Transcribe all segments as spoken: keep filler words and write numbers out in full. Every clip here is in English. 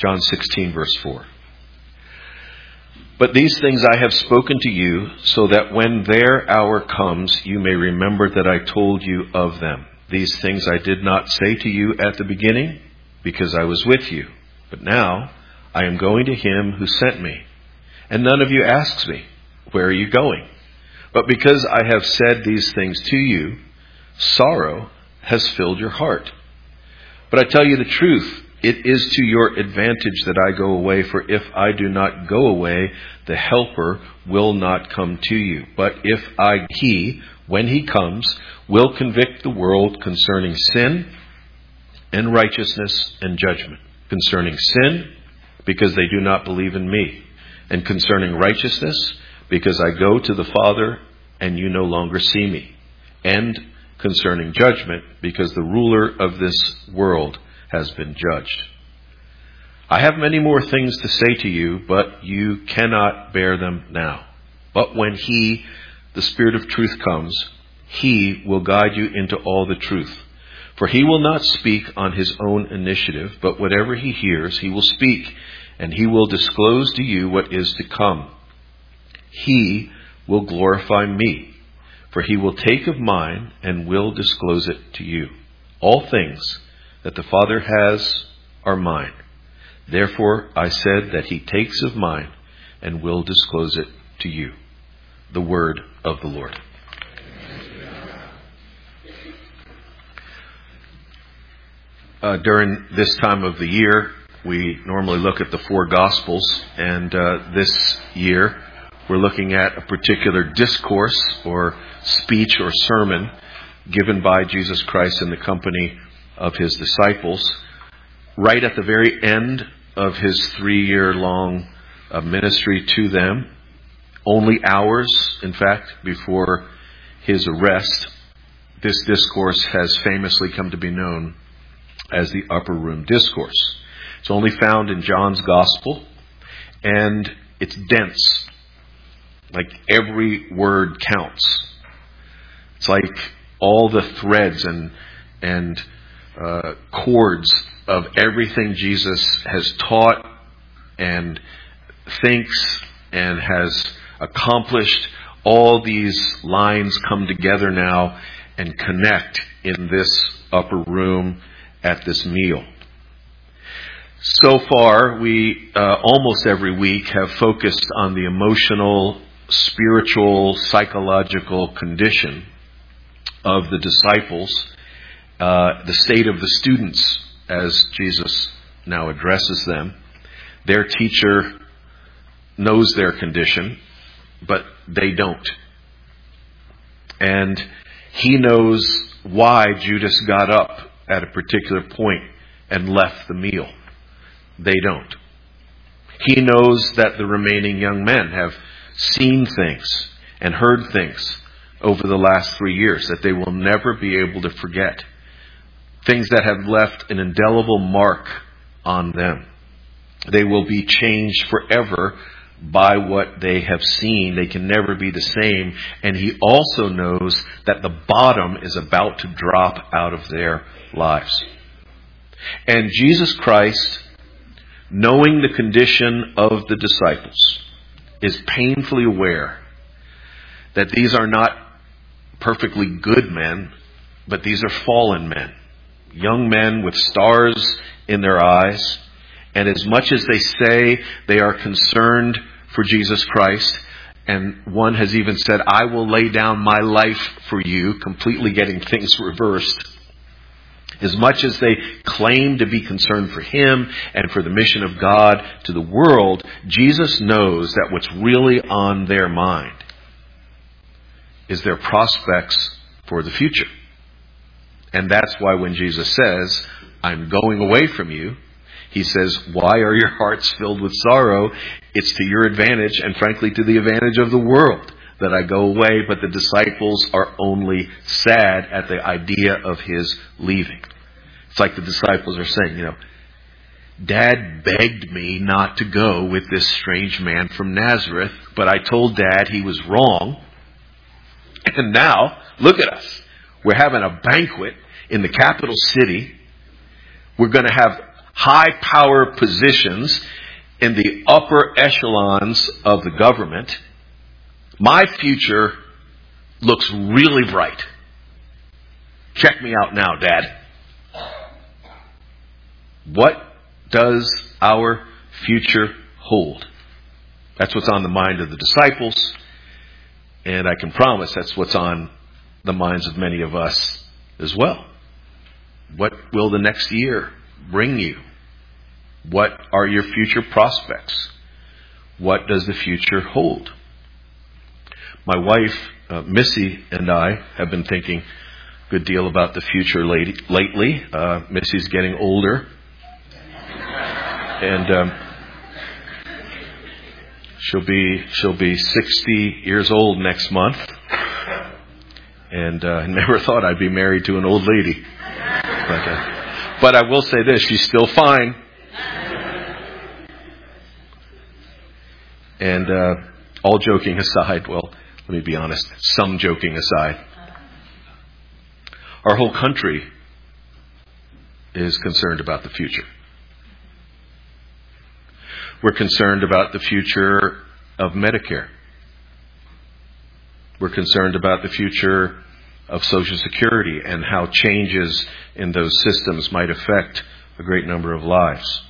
John sixteen, verse four. But these things I have spoken to you, so that when their hour comes, you may remember that I told you of them. These things I did not say to you at the beginning, because I was with you. But now I am going to him who sent me. And none of you asks me, where are you going? But because I have said these things to you, sorrow has filled your heart. But I tell you the truth, it is to your advantage that I go away, for if I do not go away, the Helper will not come to you. But if I, he, when he comes, will convict the world concerning sin and righteousness and judgment. Concerning sin, because they do not believe in me. And concerning righteousness, because I go to the Father and you no longer see me. And concerning judgment, because the ruler of this world has been judged. I have many more things to say to you, but you cannot bear them now. But when he, the Spirit of truth, comes, he will guide you into all the truth. For he will not speak on his own initiative, but whatever he hears, he will speak, and he will disclose to you what is to come. He will glorify me, for he will take of mine and will disclose it to you. All things that the Father has are mine. Therefore I said that he takes of mine and will disclose it to you. The word of the Lord. Uh, during this time of the year, we normally look at the four Gospels, and uh, this year we're looking at a particular discourse or speech or sermon given by Jesus Christ in the company of his disciples, right at the very end of his three-year-long uh, ministry to them, only hours, in fact, before his arrest. This discourse has famously come to be known as the Upper Room Discourse. It's only found in John's Gospel, and it's dense. Like every word counts. It's like all the threads and and uh, chords of everything Jesus has taught and thinks and has accomplished. All these lines come together now and connect in this upper room at this meal. So far, we uh, almost every week have focused on the emotional, spiritual, psychological condition of the disciples, uh, the state of the students as Jesus now addresses them. Their teacher knows their condition, but they don't. And he knows why Judas got up at a particular point and left the meal. They don't. He knows that the remaining young men have seen things and heard things over the last three years that they will never be able to forget. Things that have left an indelible mark on them. They will be changed forever by what they have seen. They can never be the same. And he also knows that the bottom is about to drop out of their lives. And Jesus Christ, knowing the condition of the disciples, is painfully aware that these are not perfectly good men, but these are fallen men. Young men with stars in their eyes. And as much as they say they are concerned for Jesus Christ, and one has even said, I will lay down my life for you, completely getting things reversed. As much as they claim to be concerned for him and for the mission of God to the world, Jesus knows that what's really on their mind is their prospects for the future. And that's why when Jesus says, I'm going away from you, he says, why are your hearts filled with sorrow? It's to your advantage and frankly to the advantage of the world that I go away, but the disciples are only sad at the idea of his leaving. It's like the disciples are saying, you know, Dad begged me not to go with this strange man from Nazareth, but I told Dad he was wrong. And now, look at us. We're having a banquet in the capital city. We're going to have high power positions in the upper echelons of the government. My future looks really bright. Check me out now, Dad. What does our future hold? That's what's on the mind of the disciples, and I can promise that's what's on the minds of many of us as well. What will the next year bring you? What are your future prospects? What does the future hold? My wife, uh, Missy, and I have been thinking a good deal about the future lady, lately. Uh, Missy's getting older. And um, she'll be she'll be sixty years old next month. And uh, I never thought I'd be married to an old lady. But, uh, but I will say this, she's still fine. And uh, all joking aside, well, let me be honest, some joking aside, our whole country is concerned about the future. We're concerned about the future of Medicare. We're concerned about the future of Social Security and how changes in those systems might affect a great number of lives.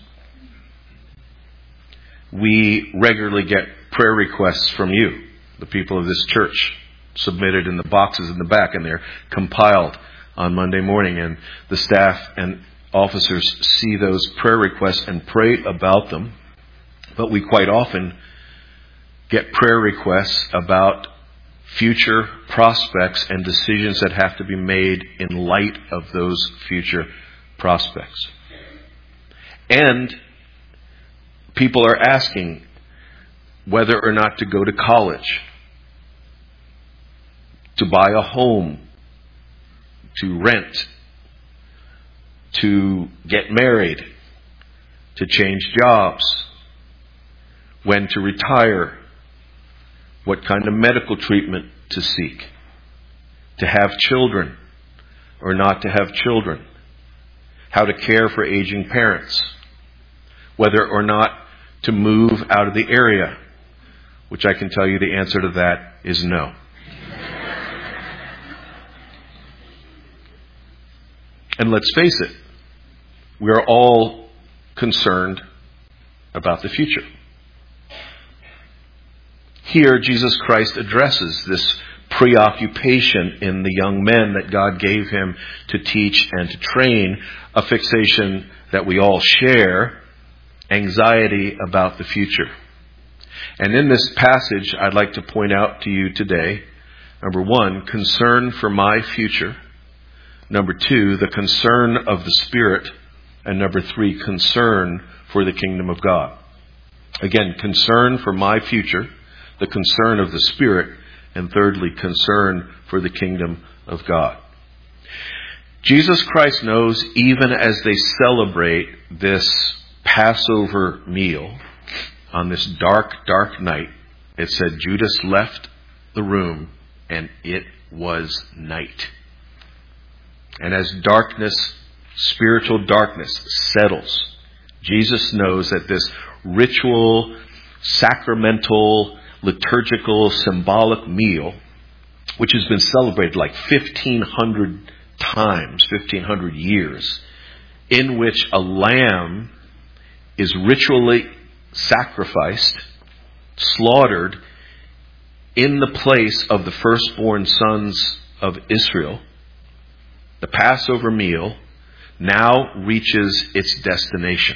We regularly get prayer requests from you, the people of this church, submitted in the boxes in the back, and they're compiled on Monday morning, and the staff and officers see those prayer requests and pray about them. But we quite often get prayer requests about future prospects and decisions that have to be made in light of those future prospects. And people are asking whether or not to go to college, to buy a home, to rent, to get married, to change jobs, when to retire, what kind of medical treatment to seek, to have children or not to have children, how to care for aging parents, whether or not to move out of the area, which I can tell you the answer to that is no. And let's face it, we are all concerned about the future. Here, Jesus Christ addresses this preoccupation in the young men that God gave him to teach and to train, a fixation that we all share, anxiety about the future. And in this passage, I'd like to point out to you today, number one, concern for my future. Number two, the concern of the Spirit. And number three, concern for the kingdom of God. Again, concern for my future, the concern of the Spirit, and thirdly, concern for the kingdom of God. Jesus Christ knows, even as they celebrate this Passover meal on this dark, dark night, it said Judas left the room and it was night. And as darkness, spiritual darkness settles, Jesus knows that this ritual, sacramental, liturgical, symbolic meal, which has been celebrated like fifteen hundred times, fifteen hundred years, in which a lamb is ritually sacrificed, slaughtered in the place of the firstborn sons of Israel, the Passover meal now reaches its destination.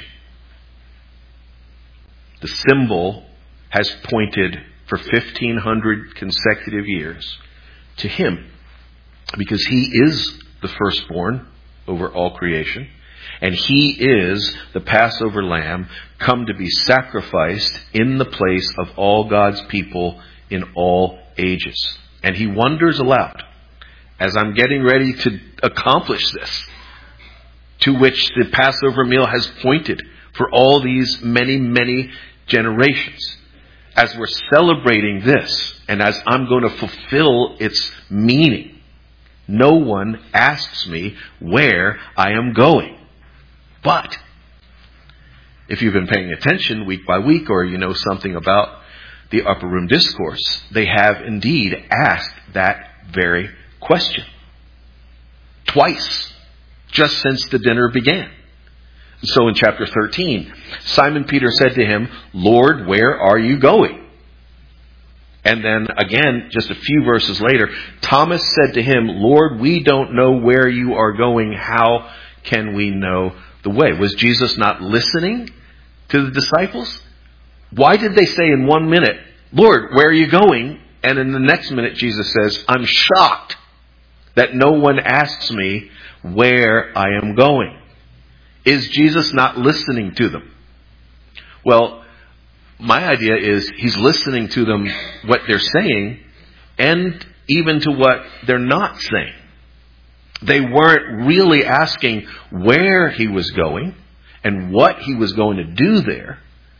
The symbol has pointed for fifteen hundred consecutive years to him, because he is the firstborn over all creation, and he is the Passover lamb come to be sacrificed in the place of all God's people in all ages. And he wonders aloud, as I'm getting ready to accomplish this, to which the Passover meal has pointed for all these many, many generations. As we're celebrating this, and as I'm going to fulfill its meaning, no one asks me where I am going. But If you've been paying attention week by week, or you know something about the Upper Room Discourse, they have indeed asked that very question. Twice, just since the dinner began. So in chapter thirteen, Simon Peter said to him, "Lord, where are you going?" And then again, just a few verses later, Thomas said to him, "Lord, we don't know where you are going. How can we know the way?" Was Jesus not listening to the disciples? Why did they say in one minute, "Lord, where are you going?" And in the next minute, Jesus says, "I'm shocked that no one asks me where I am going." Is Jesus not listening to them? Well, my idea is he's listening to them, what they're saying, and even to what they're not saying. They weren't really asking where he was going and what he was going to do there.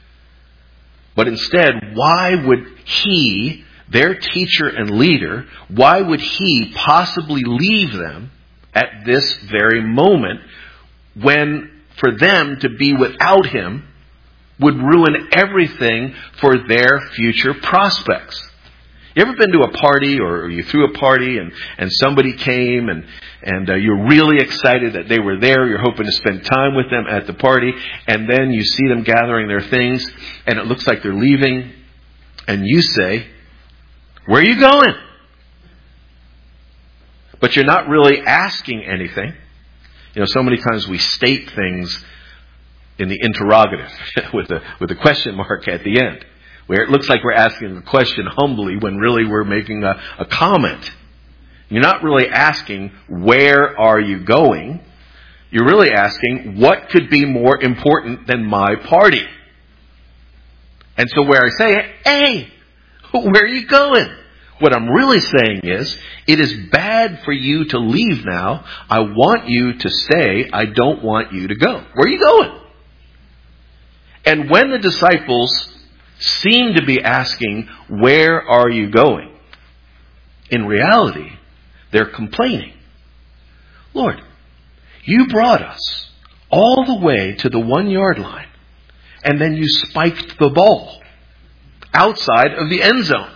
But instead, why would he, their teacher and leader, why would he possibly leave them at this very moment when for them to be without him would ruin everything for their future prospects? You ever been to a party, or you threw a party and, and somebody came and, and uh, you're really excited that they were there. You're hoping to spend time with them at the party. And then you see them gathering their things and it looks like they're leaving. And you say, "Where are you going?" But you're not really asking anything. You know, so many times we state things in the interrogative with a, with a question mark at the end, where it looks like we're asking a question humbly when really we're making a, a comment. You're not really asking, "Where are you going?" You're really asking, what could be more important than my party? And so where I say, "Hey, where are you going?" what I'm really saying is, it is bad for you to leave now. I want you to stay. I don't want you to go. Where are you going? And when the disciples seem to be asking, "Where are you going?" in reality, they're complaining. "Lord, you brought us all the way to the one yard line, and then you spiked the ball outside of the end zone.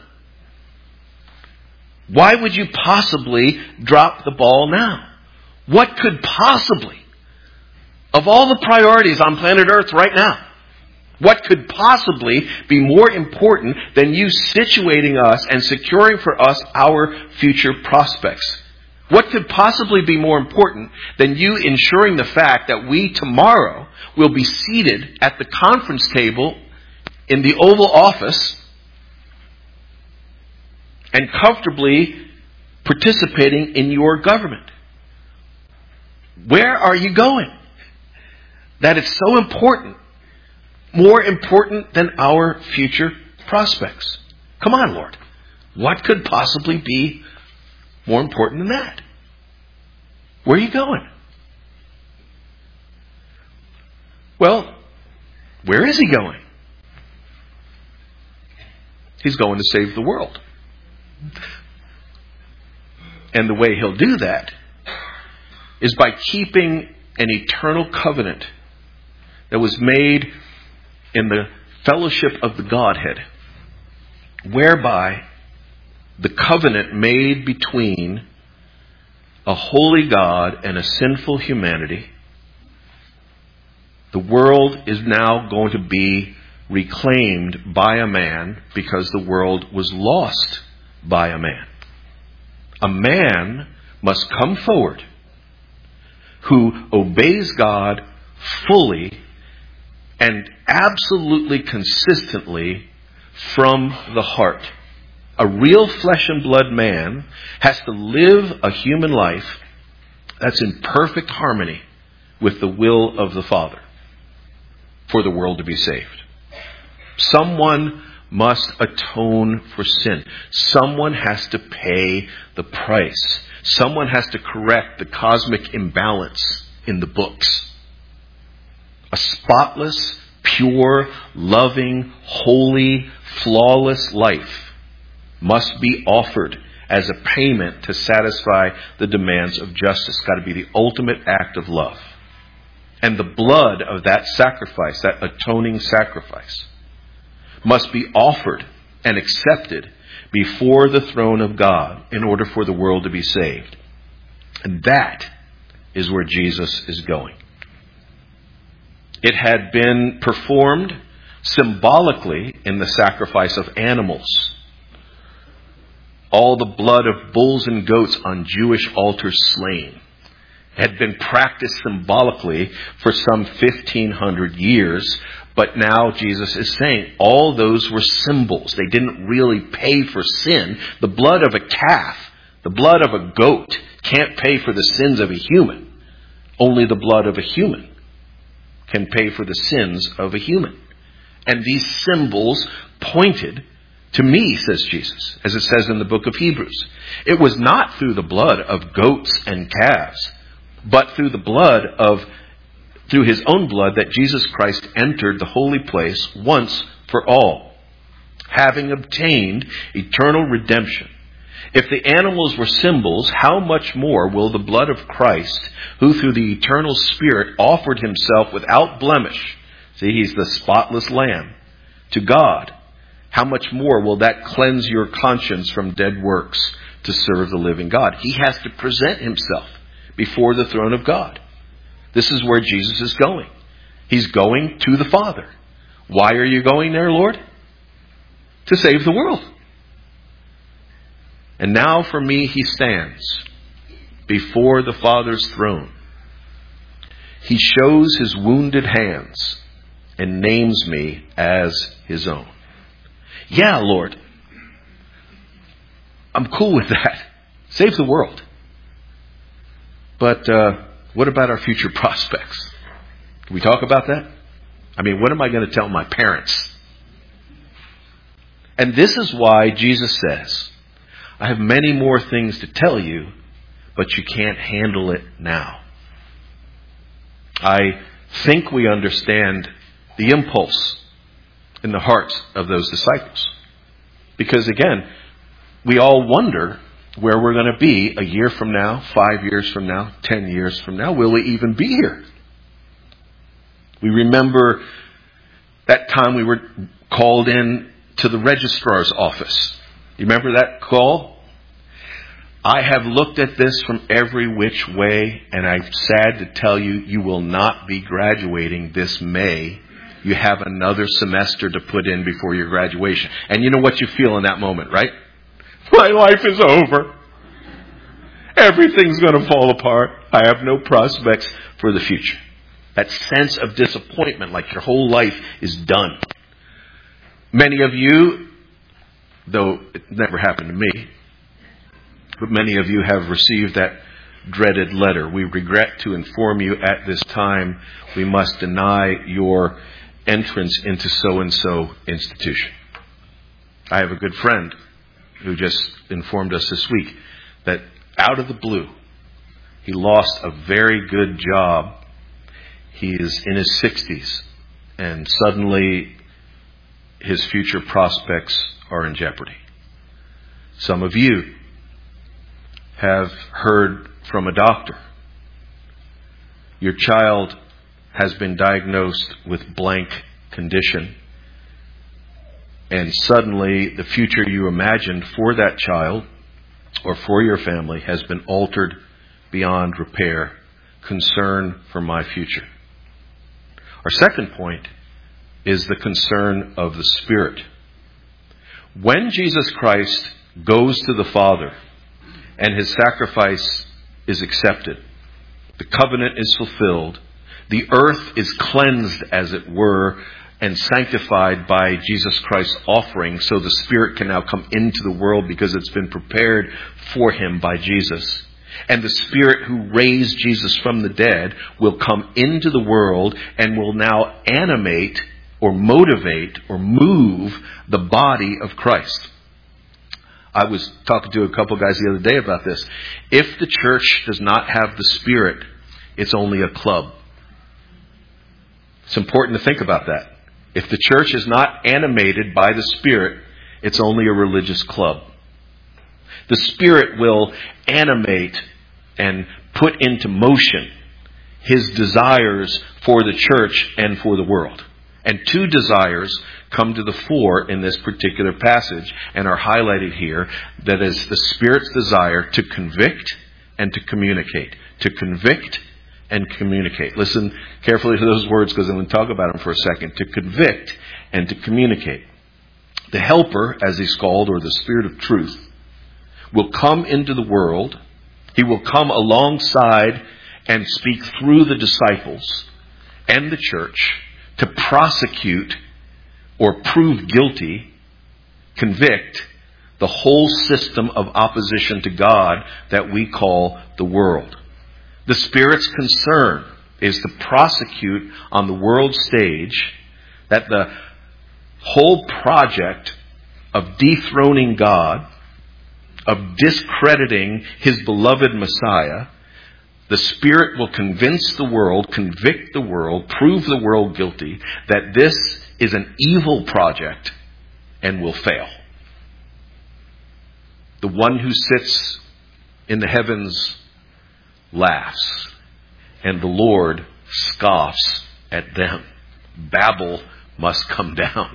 Why would you possibly drop the ball now? What could possibly, of all the priorities on planet Earth right now, what could possibly be more important than you situating us and securing for us our future prospects? What could possibly be more important than you ensuring the fact that we tomorrow will be seated at the conference table in the Oval Office and comfortably participating in your government? Where are you going? That it's so important, more important than our future prospects. Come on, Lord. What could possibly be more important than that? Where are you going? Well, where is he going? He's going to save the world. And the way he'll do that is by keeping an eternal covenant that was made in the fellowship of the Godhead, whereby the covenant made between a holy God and a sinful humanity, the world is now going to be reclaimed by a man because the world was lost by a man. A man must come forward who obeys God fully and absolutely consistently from the heart. A real flesh and blood man has to live a human life that's in perfect harmony with the will of the Father for the world to be saved. Someone must atone for sin. Someone has to pay the price. Someone has to correct the cosmic imbalance in the books. A spotless, pure, loving, holy, flawless life must be offered as a payment to satisfy the demands of justice. It's got to be the ultimate act of love. And the blood of that sacrifice, that atoning sacrifice, must be offered and accepted before the throne of God in order for the world to be saved. And that is where Jesus is going. It had been performed symbolically in the sacrifice of animals. All the blood of bulls and goats on Jewish altars slain had been practiced symbolically for some fifteen hundred years. But now Jesus is saying all those were symbols. They didn't really pay for sin. The blood of a calf, the blood of a goat can't pay for the sins of a human. Only the blood of a human can pay for the sins of a human. And these symbols pointed to me, says Jesus, as it says in the book of Hebrews. It was not through the blood of goats and calves, but through the blood of, through his own blood, that Jesus Christ entered the holy place once for all, having obtained eternal redemption. If the animals were symbols, how much more will the blood of Christ, who through the eternal Spirit offered himself without blemish, see, he's the spotless lamb, to God, how much more will that cleanse your conscience from dead works to serve the living God? He has to present himself before the throne of God. This is where Jesus is going. He's going to the Father. Why are you going there, Lord? To save the world. And now for me he stands before the Father's throne. He shows his wounded hands and names me as his own. Yeah, Lord, I'm cool with that. Save the world. But uh, what about our future prospects? Can we talk about that? I mean, what am I going to tell my parents? And this is why Jesus says, I have many more things to tell you, but you can't handle it now. I think we understand the impulse in the hearts of those disciples. Because again, we all wonder where we're going to be a year from now, five years from now, ten years from now. Will we even be here? We remember that time we were called in to the registrar's office. You remember that call? I have looked at this from every which way, and I'm sad to tell you, you will not be graduating this May. You have another semester to put in before your graduation. And you know what you feel in that moment, right? My life is over. Everything's going to fall apart. I have no prospects for the future. That sense of disappointment, like your whole life is done. Many of you, though it never happened to me, but many of you have received that dreaded letter. We regret to inform you at this time we must deny your entrance into so-and-so institution. I have a good friend who just informed us this week that out of the blue, he lost a very good job. He is in his sixties, and suddenly his future prospects are in jeopardy. Some of you have heard from a doctor. Your child has been diagnosed with blank condition, and suddenly the future you imagined for that child or for your family has been altered beyond repair. Concern for my future. Our second point is the concern of the Spirit. When Jesus Christ goes to the Father and his sacrifice is accepted, the covenant is fulfilled, the earth is cleansed, as it were, and sanctified by Jesus Christ's offering, so the Spirit can now come into the world because it's been prepared for him by Jesus. And the Spirit who raised Jesus from the dead will come into the world and will now animate or motivate or move the body of Christ. I was talking to a couple guys the other day about this. If the church does not have the Spirit, it's only a club. It's important to think about that. If the church is not animated by the Spirit, it's only a religious club. The Spirit will animate and put into motion His desires for the church and for the world. And two desires come to the fore in this particular passage and are highlighted here. That is the Spirit's desire to convict and to communicate. To convict and communicate. Listen carefully to those words because I'm going to talk about them for a second. To convict and to communicate. The Helper, as he's called, or the Spirit of Truth, will come into the world. He will come alongside and speak through the disciples and the church to prosecute or prove guilty, convict the whole system of opposition to God that we call the world. The Spirit's concern is to prosecute on the world stage that the whole project of dethroning God, of discrediting His beloved Messiah, the Spirit will convince the world, convict the world, prove the world guilty that this is an evil project and will fail. The one who sits in the heavens laughs, and the Lord scoffs at them. Babel must come down.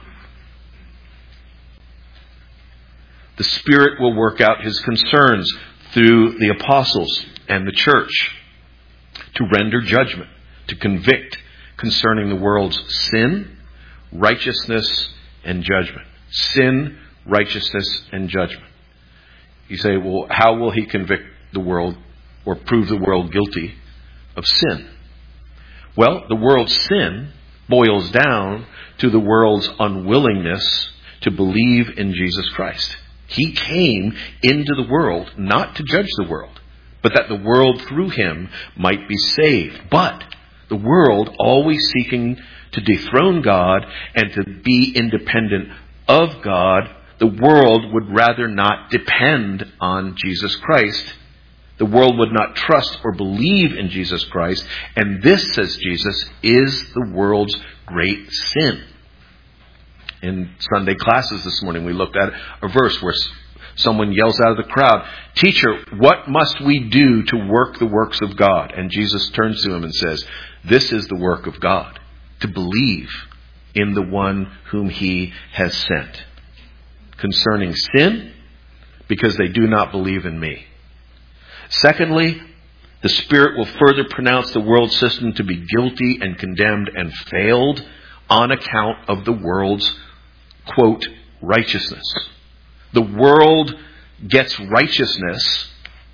The Spirit will work out His concerns through the apostles and the church to render judgment, to convict concerning the world's sin, righteousness, and judgment. Sin, righteousness, and judgment. You say, well, how will He convict the world or prove the world guilty of sin? Well, the world's sin boils down to the world's unwillingness to believe in Jesus Christ. He came into the world not to judge the world, but that the world through Him might be saved. But the world, always seeking to dethrone God and to be independent of God, the world would rather not depend on Jesus Christ. The world would not trust or believe in Jesus Christ. And this, says Jesus, is the world's great sin. In Sunday classes this morning, we looked at a verse where someone yells out of the crowd, "Teacher, what must we do to work the works of God?" And Jesus turns to him and says, "This is the work of God, to believe in the one whom He has sent." Concerning sin, because they do not believe in me. Secondly, the Spirit will further pronounce the world system to be guilty and condemned and failed on account of the world's, quote, righteousness. The world gets righteousness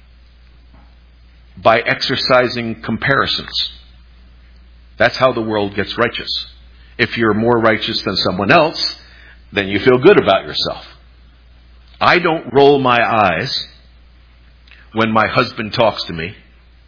by exercising comparisons. That's how the world gets righteous. If you're more righteous than someone else, then you feel good about yourself. I don't roll my eyes when my husband talks to me.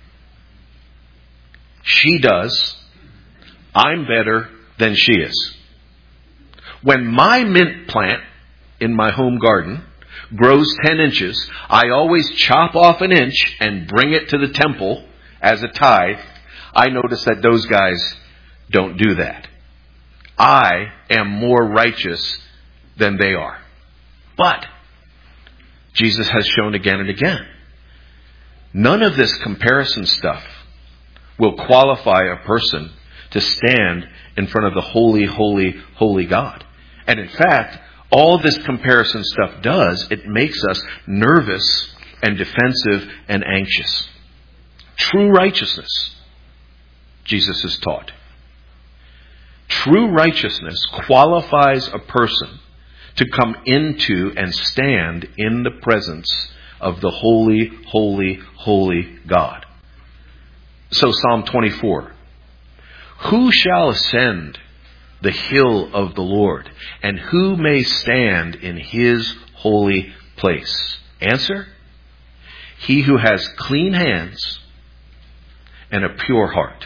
She does. I'm better than she is. When my mint plant in my home garden grows ten inches, I always chop off an inch and bring it to the temple as a tithe. I notice that those guys don't do that. I am more righteous than they are. But Jesus has shown again and again, none of this comparison stuff will qualify a person to stand in front of the holy, holy, holy God. And in fact, all this comparison stuff does, it makes us nervous and defensive and anxious. True righteousness, Jesus has taught. True righteousness qualifies a person to come into and stand in the presence of the holy, holy, holy God. So Psalm twenty-four. Who shall ascend the hill of the Lord? And who may stand in His holy place? Answer: he who has clean hands and a pure heart.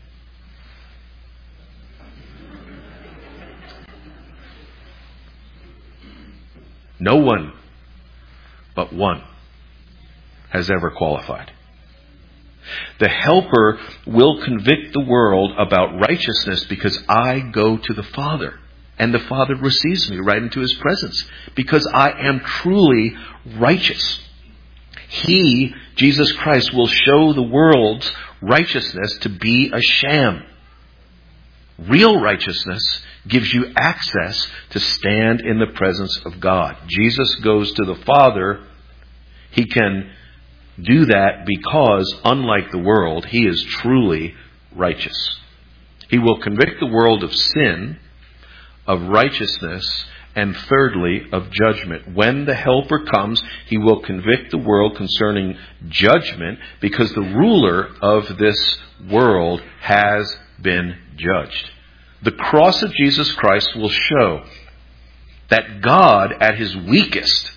No one but one has ever qualified. The Helper will convict the world about righteousness because I go to the Father. And the Father receives me right into His presence because I am truly righteous. He, Jesus Christ, will show the world's righteousness to be a sham. Real righteousness gives you access to stand in the presence of God. Jesus goes to the Father. He can do that because, unlike the world, he is truly righteous. He will convict the world of sin, of righteousness, and thirdly, of judgment. When the Helper comes, he will convict the world concerning judgment because the ruler of this world has been judged. The cross of Jesus Christ will show that God, at his weakest,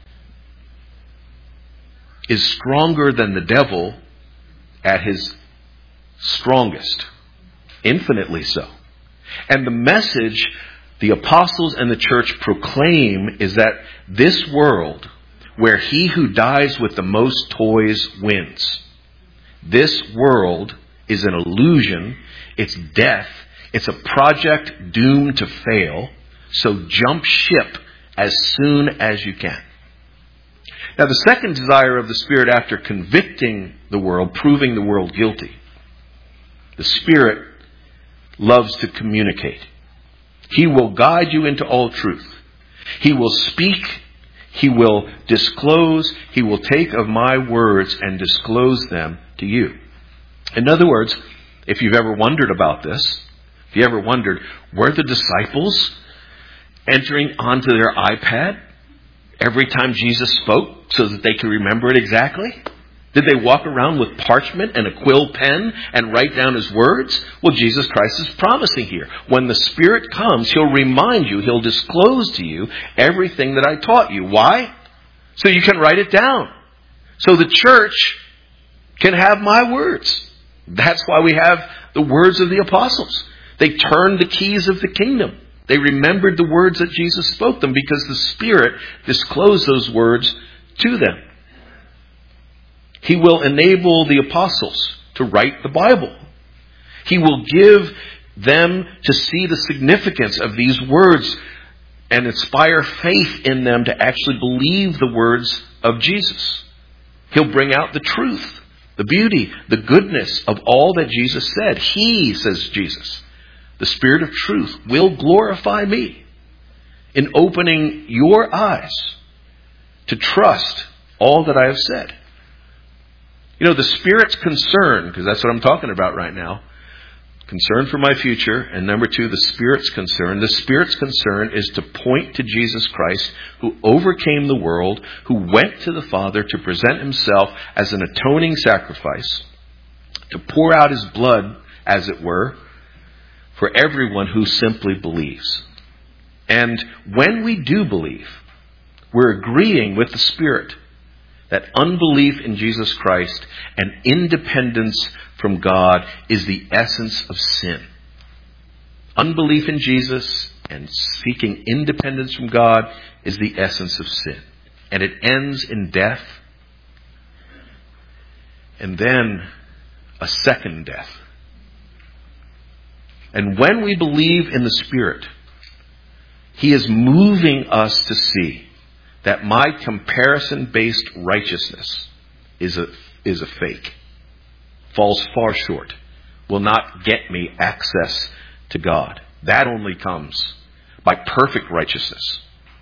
is stronger than the devil at his strongest. Infinitely so. And the message the apostles and the church proclaim is that this world, where he who dies with the most toys wins, this world is an illusion. It's death. It's a project doomed to fail. So jump ship as soon as you can. Now, the second desire of the Spirit after convicting the world, proving the world guilty, the Spirit loves to communicate. He will guide you into all truth. He will speak. He will disclose. He will take of my words and disclose them to you. In other words, if you've ever wondered about this, if you ever wondered, were the disciples entering onto their iPad every time Jesus spoke so that they could remember it exactly? Did they walk around with parchment and a quill pen and write down his words? Well, Jesus Christ is promising here. When the Spirit comes, he'll remind you, he'll disclose to you everything that I taught you. Why? So you can write it down. So the church can have my words. That's why we have the words of the apostles. They turned the keys of the kingdom. They remembered the words that Jesus spoke them because the Spirit disclosed those words to them. He will enable the apostles to write the Bible. He will give them to see the significance of these words and inspire faith in them to actually believe the words of Jesus. He'll bring out the truth, the beauty, the goodness of all that Jesus said. He, says Jesus, the Spirit of truth, will glorify me in opening your eyes to trust all that I have said. You know, the Spirit's concern, because that's what I'm talking about right now, concern for my future, and number two, the Spirit's concern. The Spirit's concern is to point to Jesus Christ, who overcame the world, who went to the Father to present himself as an atoning sacrifice, to pour out his blood, as it were, for everyone who simply believes. And when we do believe, we're agreeing with the Spirit that unbelief in Jesus Christ and independence from God is the essence of sin. Unbelief in Jesus and seeking independence from God is the essence of sin. And it ends in death. And then a second death. And when we believe in the Spirit, he is moving us to see that my comparison-based righteousness is a, is a fake. Falls far short. Will not get me access to God. That only comes by perfect righteousness.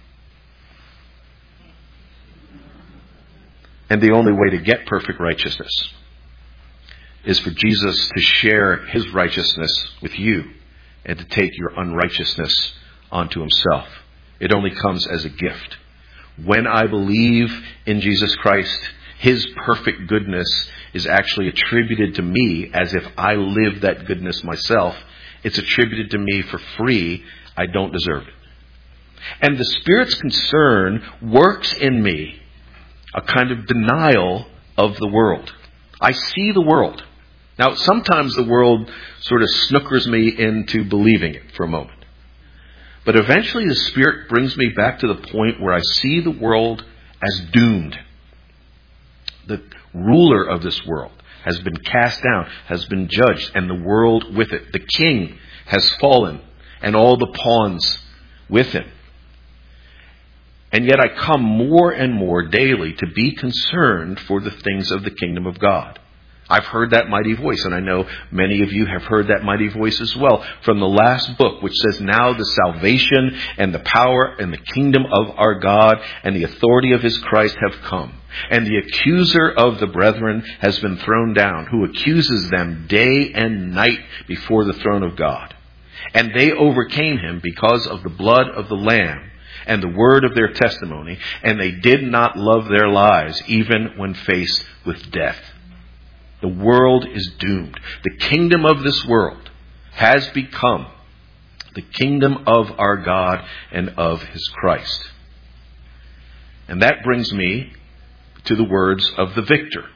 And the only way to get perfect righteousness is for Jesus to share his righteousness with you and to take your unrighteousness onto himself. It only comes as a gift. When I believe in Jesus Christ, his perfect goodness is actually attributed to me as if I live that goodness myself. It's attributed to me for free. I don't deserve it. And the Spirit's concern works in me a kind of denial of the world. I see the world. Now, sometimes the world sort of snookers me into believing it for a moment. But eventually the Spirit brings me back to the point where I see the world as doomed. The ruler of this world has been cast down, has been judged, and the world with it. The king has fallen, and all the pawns with him. And yet I come more and more daily to be concerned for the things of the kingdom of God. I've heard that mighty voice, and I know many of you have heard that mighty voice as well from the last book, which says, now the salvation and the power and the kingdom of our God and the authority of his Christ have come. And the accuser of the brethren has been thrown down, who accuses them day and night before the throne of God. And they overcame him because of the blood of the Lamb and the word of their testimony, and they did not love their lives even when faced with death. The world is doomed. The kingdom of this world has become the kingdom of our God and of his Christ. And that brings me to the words of the victor,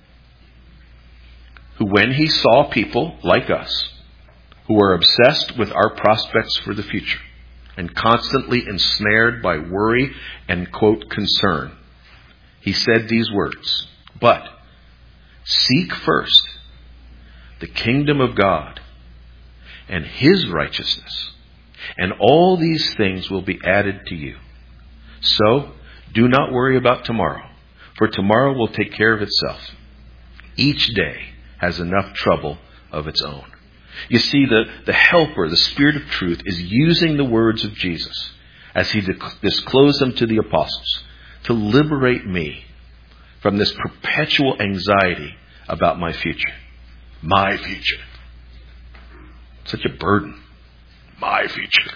who, when he saw people like us, who are obsessed with our prospects for the future and constantly ensnared by worry and, quote, concern, he said these words, "But seek first the kingdom of God and his righteousness, and all these things will be added to you. So do not worry about tomorrow, for tomorrow will take care of itself. Each day has enough trouble of its own." You see, the, the helper, the Spirit of truth, is using the words of Jesus as he disclosed them to the apostles to liberate me from this perpetual anxiety about my future. My future. Such a burden. My future.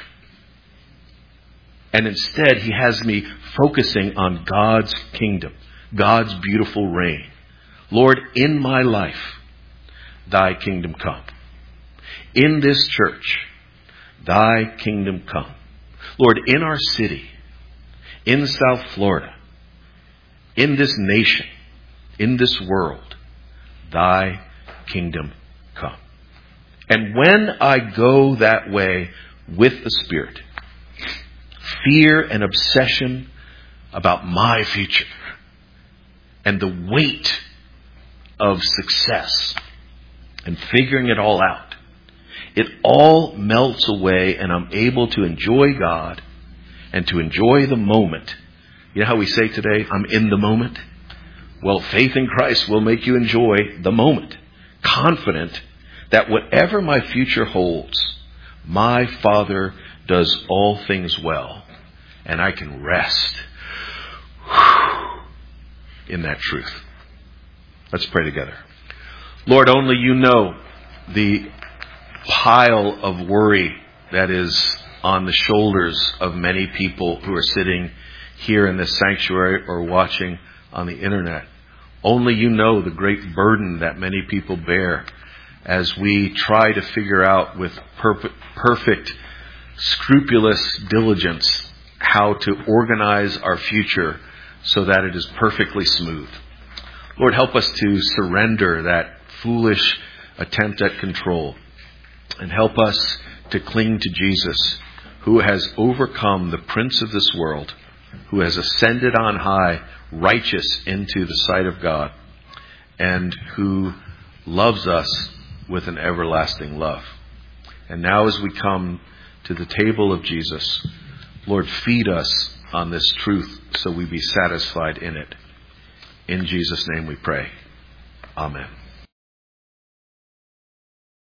And instead, he has me focusing on God's kingdom, God's beautiful reign. Lord, in my life, thy kingdom come. In this church, thy kingdom come. Lord, in our city, in South Florida, in this nation, in this world, thy kingdom come. And when I go that way with the Spirit, fear and obsession about my future and the weight of success and figuring it all out, it all melts away, and I'm able to enjoy God and to enjoy the moment. You know how we say today, I'm in the moment? Well, faith in Christ will make you enjoy the moment, confident that whatever my future holds, my Father does all things well, and I can rest in that truth. Let's pray together. Lord, only you know the pile of worry that is on the shoulders of many people who are sitting here in this sanctuary or watching on the internet. Only you know the great burden that many people bear as we try to figure out with perfect, perfect, scrupulous diligence how to organize our future so that it is perfectly smooth. Lord, help us to surrender that foolish attempt at control, and help us to cling to Jesus, who has overcome the prince of this world, who has ascended on high, righteous into the sight of God, and who loves us with an everlasting love. And now as we come to the table of Jesus, Lord, feed us on this truth so we be satisfied in it. In Jesus' name we pray. Amen.